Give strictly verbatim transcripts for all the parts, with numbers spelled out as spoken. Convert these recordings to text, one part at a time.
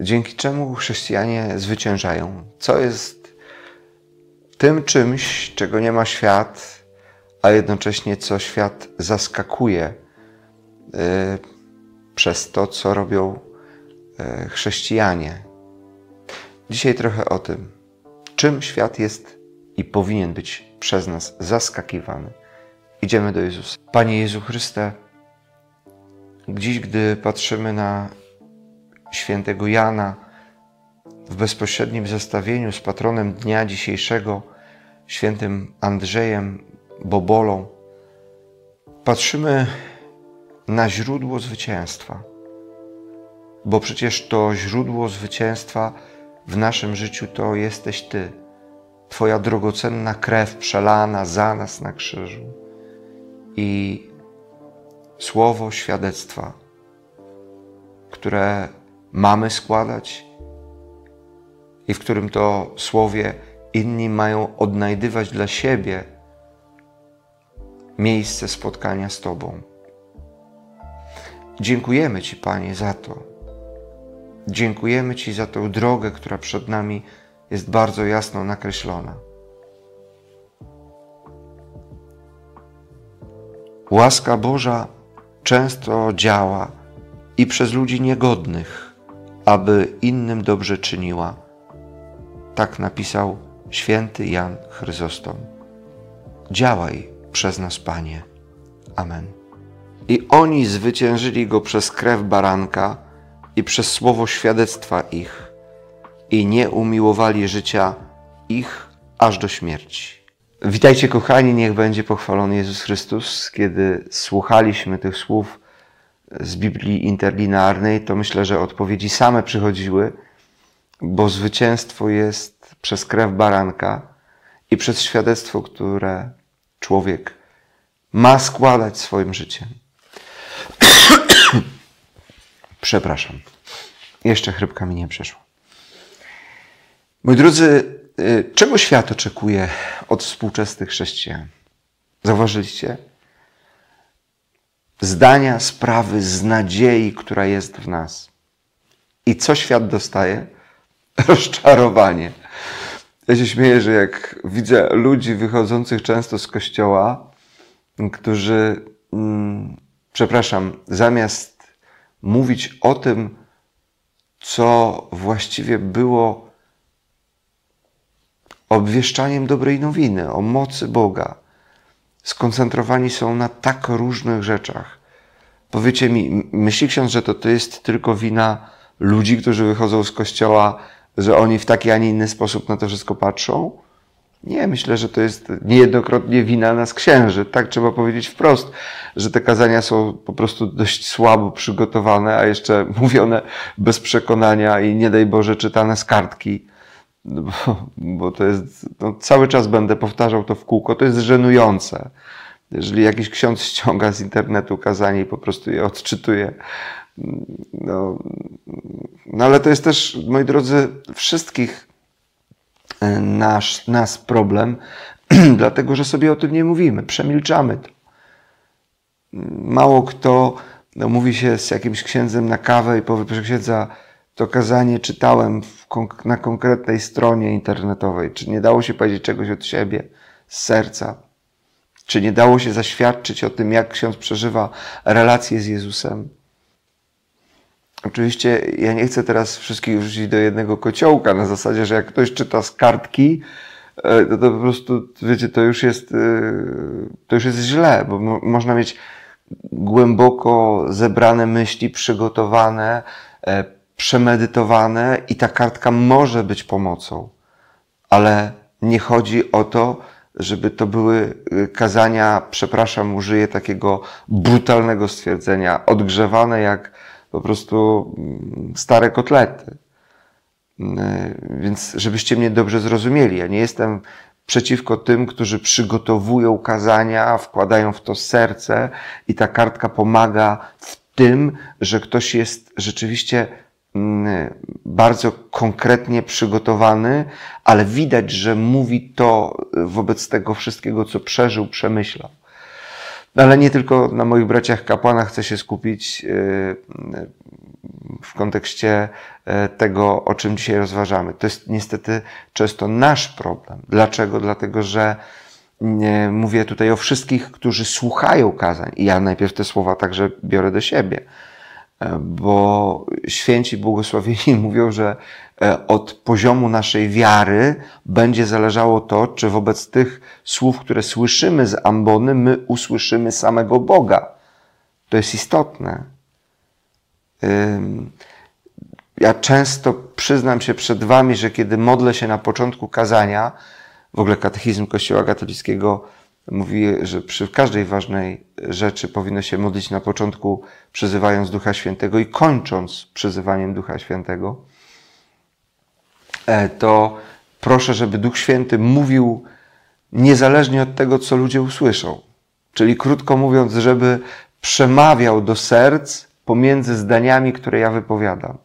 dzięki czemu chrześcijanie zwyciężają. Co jest tym czymś, czego nie ma świat, a jednocześnie co świat zaskakuje yy, przez to, co robią yy, chrześcijanie. Dzisiaj trochę o tym, czym świat jest i powinien być przez nas zaskakiwany. Idziemy do Jezusa. Panie Jezu Chryste, dziś, gdy patrzymy na świętego Jana w bezpośrednim zestawieniu z patronem dnia dzisiejszego, świętym Andrzejem Bobolą, patrzymy na źródło zwycięstwa. Bo przecież to źródło zwycięstwa w naszym życiu to jesteś Ty. Twoja drogocenna krew przelana za nas na krzyżu. I słowo świadectwa, które mamy składać i w którym to słowie inni mają odnajdywać dla siebie miejsce spotkania z Tobą. Dziękujemy Ci, Panie, za to. Dziękujemy Ci za tę drogę, która przed nami jest bardzo jasno nakreślona. Łaska Boża często działa i przez ludzi niegodnych, aby innym dobrze czyniła. Tak napisał święty Jan Chryzostom. Działaj przez nas, Panie. Amen. I oni zwyciężyli Go przez krew baranka i przez słowo świadectwa ich i nie umiłowali życia ich aż do śmierci. Witajcie, kochani, niech będzie pochwalony Jezus Chrystus. Kiedy słuchaliśmy tych słów z Biblii interlinearnej, to myślę, że odpowiedzi same przychodziły, bo zwycięstwo jest przez krew baranka i przez świadectwo, które człowiek ma składać swoim życiem. Przepraszam. Jeszcze chrypka mi nie przeszła. Moi drodzy, czego świat oczekuje od współczesnych chrześcijan? Zauważyliście? Zdania sprawy z nadziei, która jest w nas. I co świat dostaje? Rozczarowanie. Ja się śmieję, że jak widzę ludzi wychodzących często z kościoła, którzy, mm, przepraszam, zamiast mówić o tym, co właściwie było obwieszczaniem dobrej nowiny, o mocy Boga, skoncentrowani są na tak różnych rzeczach. Powiecie mi, myśli ksiądz, że to, to jest tylko wina ludzi, którzy wychodzą z kościoła, że oni w taki, a nie inny sposób na to wszystko patrzą? Nie, myślę, że to jest niejednokrotnie wina nas księży. Tak trzeba powiedzieć wprost, że te kazania są po prostu dość słabo przygotowane, a jeszcze mówione bez przekonania i nie daj Boże czytane z kartki. Bo, bo to jest, no, cały czas będę powtarzał to w kółko, to jest żenujące. Jeżeli jakiś ksiądz ściąga z internetu kazanie i po prostu je odczytuje. No, no ale to jest też, moi drodzy, wszystkich nasz, nas problem, dlatego że sobie o tym nie mówimy, przemilczamy to. Mało kto, no, mówi się z jakimś księdzem na kawę i powie, proszę księdza, to kazanie czytałem w, na konkretnej stronie internetowej. Czy nie dało się powiedzieć czegoś od siebie, z serca? Czy nie dało się zaświadczyć o tym, jak ksiądz przeżywa relacje z Jezusem? Oczywiście ja nie chcę teraz wszystkich wrzucić do jednego kociołka na zasadzie, że jak ktoś czyta z kartki, to, to po prostu, wiecie, to już jest, to już jest źle, bo mo- można mieć głęboko zebrane myśli, przygotowane, przemedytowane i ta kartka może być pomocą, ale nie chodzi o to, żeby to były kazania, przepraszam, użyję takiego brutalnego stwierdzenia, odgrzewane jak po prostu stare kotlety. Więc żebyście mnie dobrze zrozumieli, ja nie jestem przeciwko tym, którzy przygotowują kazania, wkładają w to serce i ta kartka pomaga w tym, że ktoś jest rzeczywiście bardzo konkretnie przygotowany, ale widać, że mówi to wobec tego wszystkiego, co przeżył, przemyślał. Ale nie tylko na moich braciach kapłanach chcę się skupić w kontekście tego, o czym dzisiaj rozważamy. To jest niestety często nasz problem. Dlaczego? Dlatego, że mówię tutaj o wszystkich, którzy słuchają kazań. I ja najpierw te słowa także biorę do siebie. Bo święci błogosławieni mówią, że od poziomu naszej wiary będzie zależało to, czy wobec tych słów, które słyszymy z ambony, my usłyszymy samego Boga. To jest istotne. Ja często przyznam się przed wami, że kiedy modlę się na początku kazania, w ogóle katechizm Kościoła katolickiego mówi, że przy każdej ważnej rzeczy powinno się modlić na początku przyzywając Ducha Świętego i kończąc przyzywaniem Ducha Świętego, to proszę, żeby Duch Święty mówił niezależnie od tego, co ludzie usłyszą. Czyli krótko mówiąc, żeby przemawiał do serc pomiędzy zdaniami, które ja wypowiadam.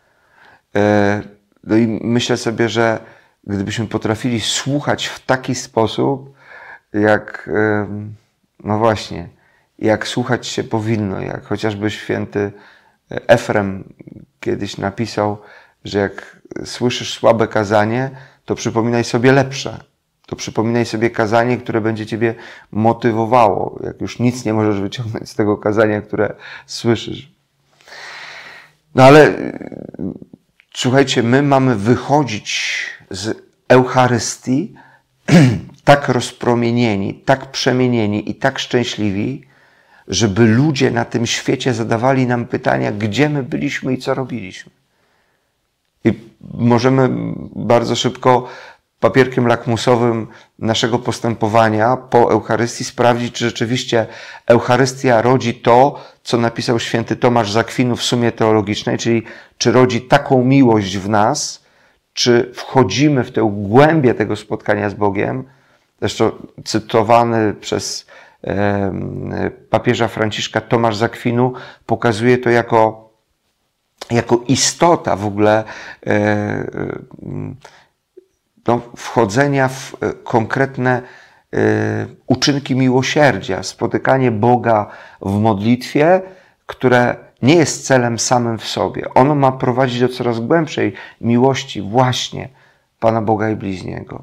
No i myślę sobie, że gdybyśmy potrafili słuchać w taki sposób, jak, no właśnie, jak słuchać się powinno, jak chociażby święty Efrem kiedyś napisał, że jak słyszysz słabe kazanie, to przypominaj sobie lepsze. To przypominaj sobie kazanie, które będzie ciebie motywowało, jak już nic nie możesz wyciągnąć z tego kazania, które słyszysz. No ale słuchajcie, my mamy wychodzić z Eucharystii tak rozpromienieni, tak przemienieni i tak szczęśliwi, żeby ludzie na tym świecie zadawali nam pytania, gdzie my byliśmy i co robiliśmy. I możemy bardzo szybko papierkiem lakmusowym naszego postępowania po Eucharystii sprawdzić, czy rzeczywiście Eucharystia rodzi to, co napisał święty Tomasz z Akwinu w Sumie Teologicznej, czyli czy rodzi taką miłość w nas, czy wchodzimy w tę głębię tego spotkania z Bogiem. Zresztą cytowany przez e, papieża Franciszka Tomasz z Akwinu pokazuje to jako, jako istota w ogóle e, no, wchodzenia w konkretne y, uczynki miłosierdzia, spotykanie Boga w modlitwie, które nie jest celem samym w sobie. Ono ma prowadzić do coraz głębszej miłości właśnie Pana Boga i bliźniego.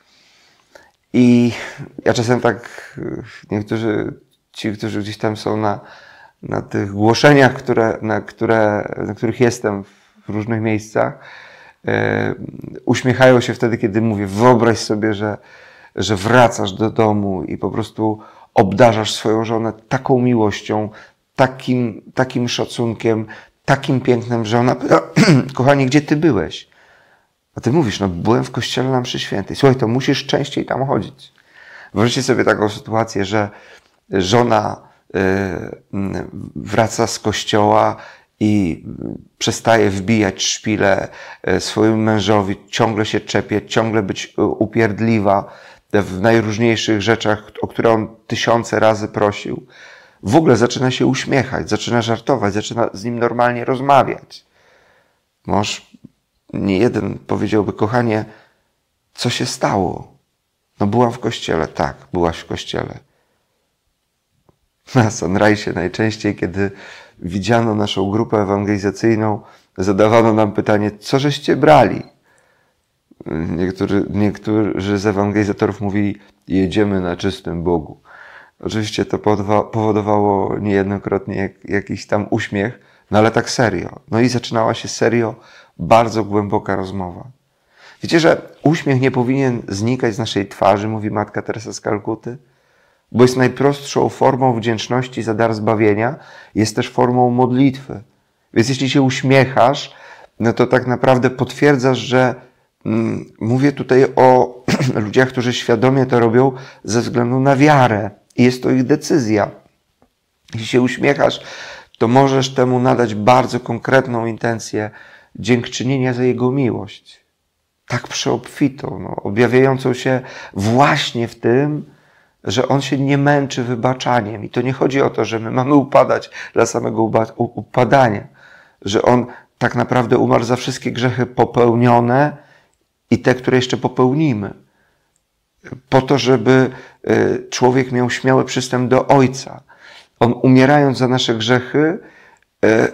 I ja czasem tak, niektórzy, ci, którzy gdzieś tam są na, na tych głoszeniach, które, na, które, na których jestem w różnych miejscach, uśmiechają się wtedy, kiedy mówię, wyobraź sobie, że, że wracasz do domu i po prostu obdarzasz swoją żonę taką miłością, takim, takim szacunkiem, takim pięknem, że ona pyta, kochanie, gdzie ty byłeś? A ty mówisz, no byłem w kościele na mszy świętej. Słuchaj, to musisz częściej tam chodzić. Wyobraźcie sobie taką sytuację, że żona wraca z kościoła i przestaje wbijać szpilę swojemu mężowi, ciągle się czepie, ciągle być upierdliwa w najróżniejszych rzeczach, o które on tysiące razy prosił. W ogóle zaczyna się uśmiechać, zaczyna żartować, zaczyna z nim normalnie rozmawiać. Mąż nie jeden powiedziałby, kochanie, co się stało? No byłam w kościele. Tak, byłaś w kościele. Na Sunrise'ie najczęściej, kiedy widziano naszą grupę ewangelizacyjną, zadawano nam pytanie, co żeście brali? Niektórzy, niektórzy z ewangelizatorów mówili, jedziemy na czystym Bogu. Oczywiście to powodowało niejednokrotnie jakiś tam uśmiech, no ale tak serio. No i zaczynała się serio bardzo głęboka rozmowa. Wiecie, że uśmiech nie powinien znikać z naszej twarzy, mówi matka Teresa z Kalkuty, bo jest najprostszą formą wdzięczności za dar zbawienia, jest też formą modlitwy. Więc jeśli się uśmiechasz, no to tak naprawdę potwierdzasz, że mm, mówię tutaj o ludziach, którzy świadomie to robią ze względu na wiarę. I jest to ich decyzja. Jeśli się uśmiechasz, to możesz temu nadać bardzo konkretną intencję dziękczynienia za Jego miłość. Tak przeobfitą, no, objawiającą się właśnie w tym, że On się nie męczy wybaczaniem. I to nie chodzi o to, że my mamy upadać dla samego upadania. Że On tak naprawdę umarł za wszystkie grzechy popełnione i te, które jeszcze popełnimy. Po to, żeby człowiek miał śmiały przystęp do Ojca. On umierając za nasze grzechy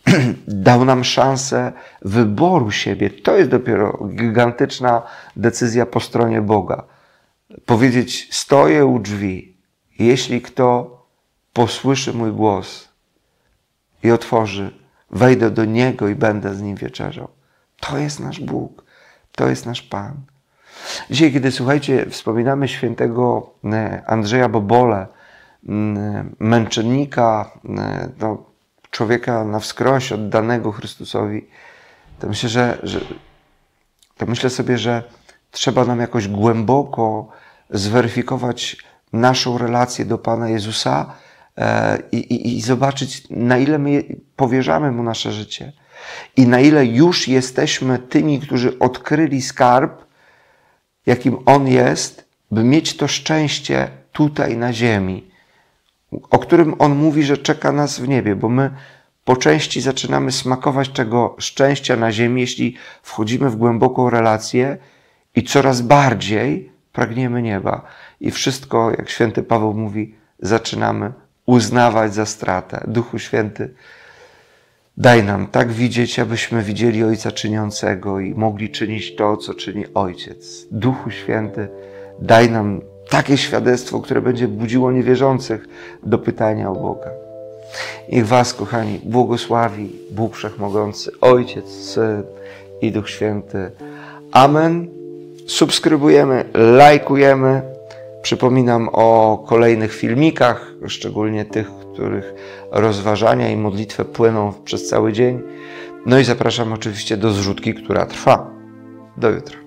dał nam szansę wyboru siebie. To jest dopiero gigantyczna decyzja po stronie Boga. Powiedzieć, stoję u drzwi. Jeśli kto posłyszy mój głos i otworzy, wejdę do Niego i będę z Nim wieczerzał. To jest nasz Bóg. To jest nasz Pan. Dzisiaj, kiedy, słuchajcie, wspominamy świętego Andrzeja Bobole, męczennika, no, człowieka na wskroś oddanego Chrystusowi, to myślę, że, że to myślę sobie, że trzeba nam jakoś głęboko zweryfikować naszą relację do Pana Jezusa i, i, i zobaczyć, na ile my powierzamy Mu nasze życie i na ile już jesteśmy tymi, którzy odkryli skarb, jakim On jest, by mieć to szczęście tutaj na ziemi, o którym On mówi, że czeka nas w niebie, bo my po części zaczynamy smakować tego szczęścia na ziemi, jeśli wchodzimy w głęboką relację i coraz bardziej pragniemy nieba. I wszystko, jak święty Paweł mówi, zaczynamy uznawać za stratę. Duchu Święty, daj nam tak widzieć, abyśmy widzieli Ojca czyniącego i mogli czynić to, co czyni Ojciec. Duchu Święty, daj nam takie świadectwo, które będzie budziło niewierzących do pytania o Boga. Niech was, kochani, błogosławi Bóg Wszechmogący, Ojciec, Syn i Duch Święty. Amen. Subskrybujemy, lajkujemy. Przypominam o kolejnych filmikach, szczególnie tych, których rozważania i modlitwę płyną przez cały dzień. No i zapraszam oczywiście do zrzutki, która trwa. Do jutra.